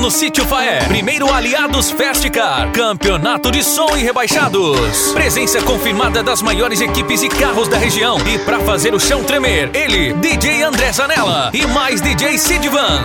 no Sítio Faé. Primeiro Aliados Festcar, campeonato de som e rebaixados. Presença confirmada das maiores equipes e carros da região. E pra fazer o chão tremer, ele, DJ André Zanella e mais DJ Sidvan.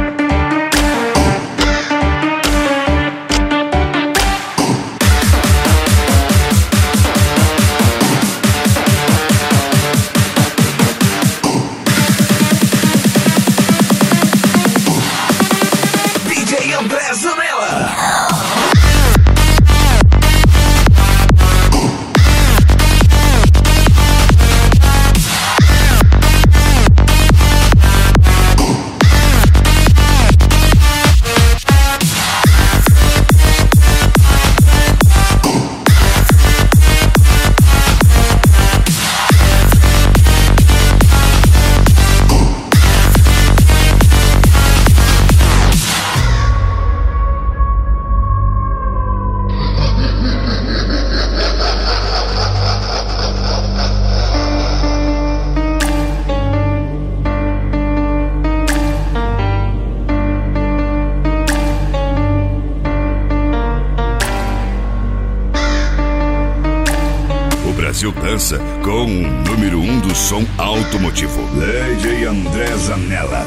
Dança com o número 1 do som automotivo, DJ André Zanella.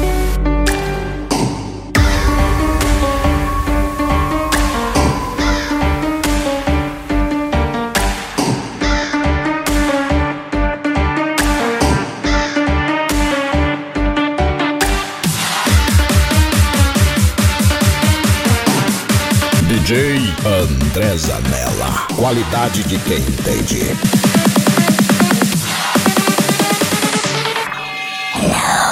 DJ André Zanella, qualidade de quem entende. Hello.